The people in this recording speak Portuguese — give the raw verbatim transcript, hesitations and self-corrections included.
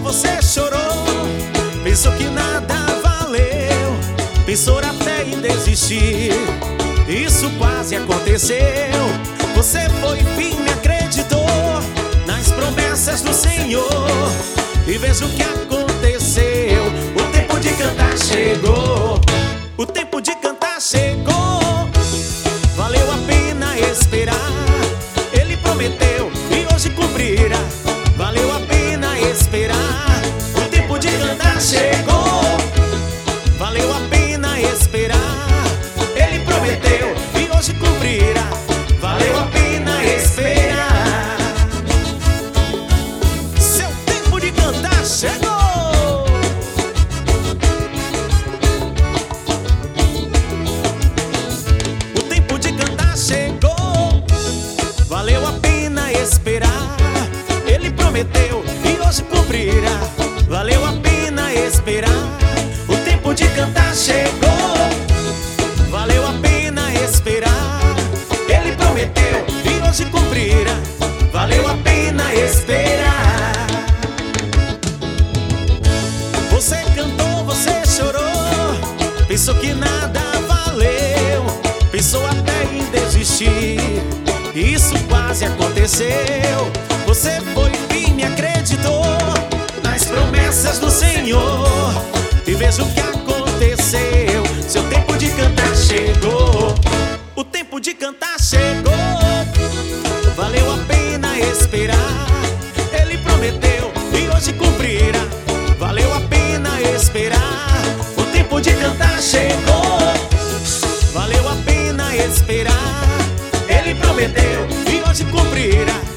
você chorou, pensou que nada valeu, pensou até em desistir. Isso quase aconteceu. Você foi firme, acreditou nas promessas do Senhor, e veja o que aconteceu. O tempo de cantar chegou. O tempo de cantar chegou. Valeu a pena esperar. Ele prometeu e hoje cumprirá. Valeu a pena esperar. O tempo de cantar chegou. Valeu a pena esperar. Ele prometeu e hoje cumprirá. Valeu a pena esperar. Seu tempo de cantar chegou. O tempo de cantar chegou. Valeu a pena esperar. Ele prometeu e hoje cumprirá. Valeu a pena esperar. O tempo de cantar chegou. Valeu a pena esperar. Ele prometeu e hoje cumprirá. Valeu a pena esperar. Você cantou, você chorou, pensou que nada valeu, pensou até em desistir. Isso quase aconteceu. Você foi firme, acreditou nas promessas do Senhor, e veja o que aconteceu. Seu tempo de cantar chegou. O tempo de cantar chegou. Valeu a pena esperar. Ele prometeu e hoje cumprirá. Valeu a pena esperar. O tempo de cantar chegou. Valeu a pena esperar. Ele prometeu e hoje cumprirá.